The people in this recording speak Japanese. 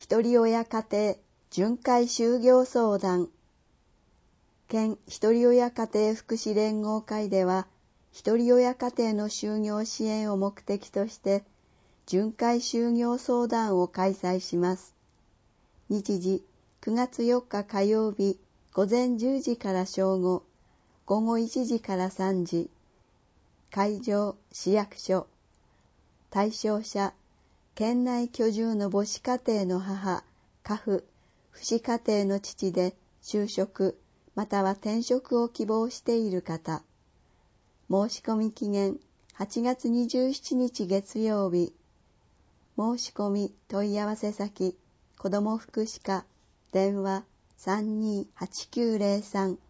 ひとり親家庭巡回就業相談。県ひとり親家庭福祉連合会では、ひとり親家庭の就業支援を目的として、巡回就業相談を開催します。日時、9月4日火曜日、午前10時から正午、午後1時から3時。会場、市役所。対象者、県内居住の母子家庭の母、家父、父子家庭の父で就職、または転職を希望している方。申し込み期限、8月27日月曜日。申し込み問い合わせ先、子ども福祉課、電話328903